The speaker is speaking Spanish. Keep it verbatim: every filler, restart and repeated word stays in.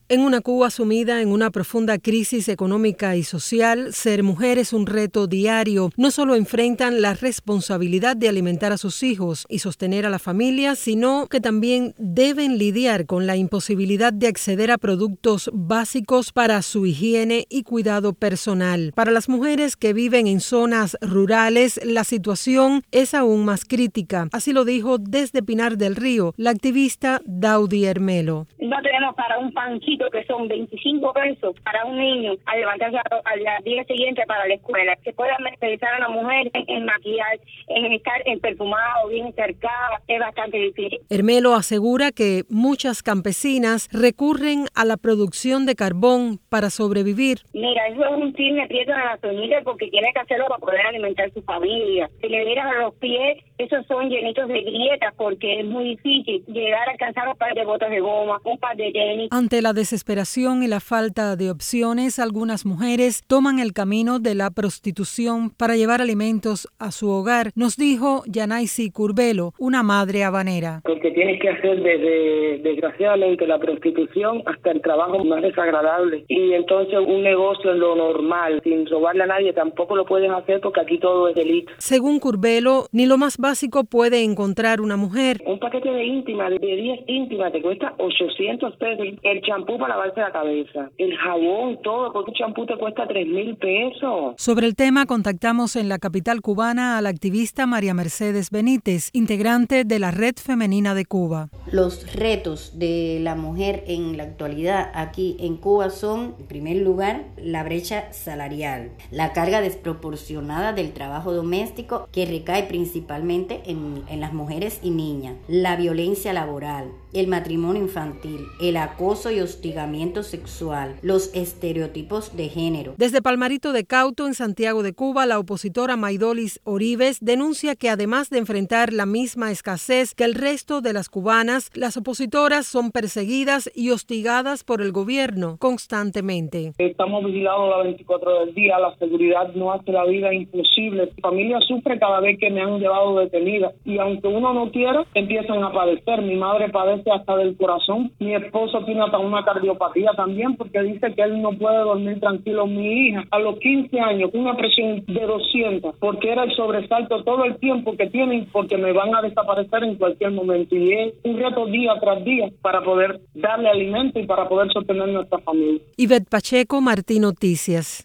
En una Cuba sumida en una profunda crisis económica y social, ser mujer es un reto diario. No solo enfrentan la responsabilidad de alimentar a sus hijos y sostener a la familia, sino que también deben lidiar con la imposibilidad de acceder a productos básicos para su higiene y cuidado personal. Para las mujeres que viven en zonas rurales, la situación es aún más crítica. Así lo dijo desde Pinar del Río la activista Daudi Hermelo. No tenemos para un pancito que son veinticinco pesos para un niño al levantarse al día siguiente para la escuela. Que pueda pensar a la mujer en, en maquillar, en estar en perfumado, bien cercada, es bastante difícil. Hermelo asegura que muchas campesinas recurren a la producción de carbón para sobrevivir. Mira, eso es un cisne prieto en la sonrisa porque tiene que hacerlo para poder alimentar su familia. Si le miras a los pies, esos son llenitos de grietas porque es muy difícil llegar a alcanzar un par de botas de goma, un par de tenis. Ante la desesperación y la falta de opciones, algunas mujeres toman el camino de la prostitución para llevar alimentos a su hogar, nos dijo Yanaisi Curbelo, una madre habanera. Porque tienes que hacer desde, desgraciadamente, la prostitución hasta el trabajo más desagradable. Y entonces un negocio en lo normal, sin robarle a nadie, tampoco lo puedes hacer porque aquí todo es delito. Según Curbelo, ni lo más básico puede encontrar una mujer. Un paquete de íntima, de diez íntimas, te cuesta ochocientos pesos. El champú para lavarse la cabeza, el jabón, todo, porque un champú te cuesta tres mil pesos. Sobre el tema contactamos en la capital cubana a la activista María Mercedes Benítez, integrante de la Red Femenina de Cuba. Los retos de la mujer en la actualidad aquí en Cuba son, en primer lugar, la brecha salarial, la carga desproporcionada del trabajo doméstico que recae principalmente en, en las mujeres y niñas, la violencia laboral, el matrimonio infantil, el acoso y hostigamiento sexual, los estereotipos de género. Desde Palmarito de Cauto, en Santiago de Cuba, la opositora Maidolis Oribes denuncia que además de enfrentar la misma escasez que el resto de las cubanas, las opositoras son perseguidas y hostigadas por el gobierno constantemente. Estamos vigilados las veinticuatro horas del día, la seguridad no hace la vida imposible. Mi familia sufre cada vez que me han llevado detenida y aunque uno no quiera, empiezan a padecer. Mi madre padece hasta del corazón, mi esposo tiene hasta una cardiopatía también porque dice que él no puede dormir tranquilo. Mi hija a los quince años con una presión de doscientos porque era el sobresalto todo el tiempo que tienen porque me van a desaparecer en cualquier momento y es un reto día tras día para poder darle alimento y para poder sostener nuestra familia. Ivette Pacheco, Martín Noticias.